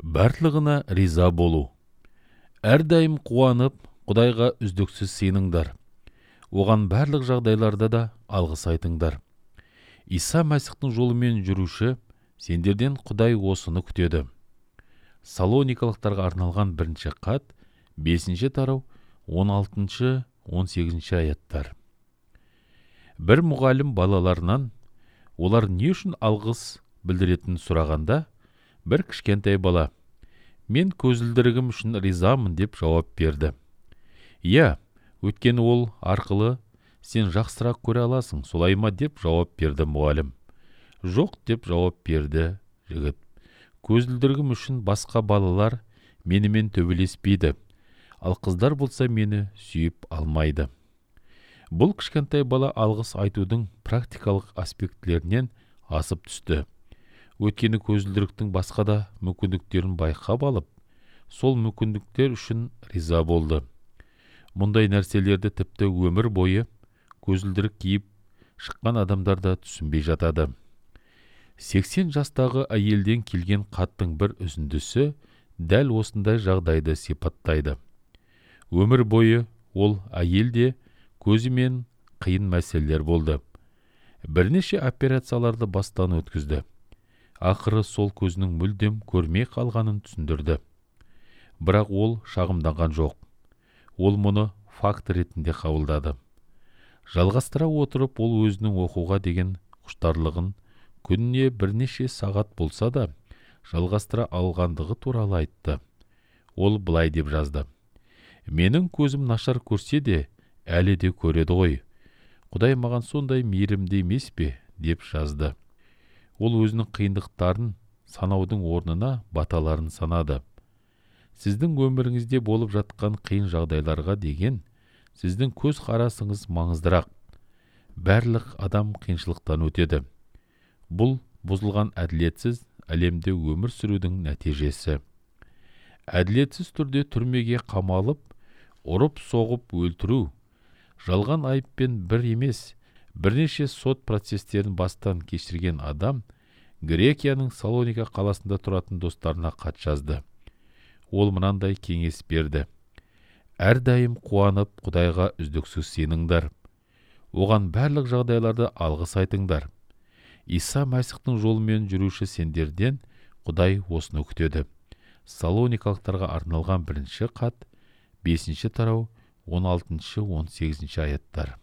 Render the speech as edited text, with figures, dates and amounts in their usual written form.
Барлығына риза болу. Әрдайым қуанып, Құдайға үздіксіз сеніңдер. Оған барлық жағдайларда да алғыс айтыңдар. Иса Мәсіхтің жолымен жүруші, сендерден Құдай осыны күтеді. Салоникалықтарға арналған 1 хат, 5 тарау, 16-18 аяттар. Бір мұғалім балаларынан, олар не үшін алғыс білдіретінін сұрағанда, бір кішкентай бала, мен көзілдірігім үшін ризамын деп жауап берді. Иә, өйткені ол арқылы сен жақсырақ көре аласың, солай ма деп жауап берді мұғалім. Жоқ деп жауап берді жігіт. Көзілдірігім үшін басқа балалар менімен төбелеспейді, ал қыздар болса мені сүйіп алмайды. Бұл кішкентай бала алғыс айтудың практикалық аспектілерінен асып түсті. Өйткені көзілдіріктің басқа да мүмкіндіктерін байқап алып, сол мүмкіндіктер үшін риза болды. Мұндай нәрселерді тіпті өмір бойы көзілдірік киіп шыққан адамдар да түсінбей жатады. 80 жастағы әйелден келген хаттың бір үзіндісі дәл осындай жағдайды сипаттайды. Өмір бойы ол әйелде көзімен қиын мәселелер болды. Бірнеше операцияларды бастан өткізді. Ақыры сол көзінің мүлдем көрмей қалғанын түсіндірді. Бірақ ол шағымданған жоқ. Ол мұны факт ретінде қабылдады. Жалғастыра отырып, ол өзінің оқуға деген құштарлығын күніне бірнеше сағат болса да жалғастыра алғандығы туралы айтты. Ол былай деп жазды. Менің көзім нашар көрсе де, әлі де көреді ғой. Құдай маған сондай мейірімді емес пе, деп жазды. Ол өзінің қиындықтарын санаудың орнына баталарын санады. Сіздің өміріңізде болып жатқан қиын жағдайларға деген сіздің көз қарасыңыз маңыздырақ. Барлық адам қиыншылықтан өтеді. Бұл бұзылған әділетсіз әлемде өмір сүрудің нәтижесі. Әділетсіз түрде түрмеге қамалып, ұрып-соғып өлтіру, жалған айыппен бір емес, бірнеше сот процестерін бастан кешірген адам Грекияның Салоника қаласында тұратын достарына хат жазды. Ол мынандай кеңес берді. Әрдайым қуанып, Құдайға үздіксіз сеніңдер. Оған барлық жағдайларда алғыс айтыңдар. Иса Мәсіхтің жолымен жүруші сендерден Құдай осыны күтеді. Салоникалықтарға арналған 1 хат, 5 тарау, 16-18 аяттар.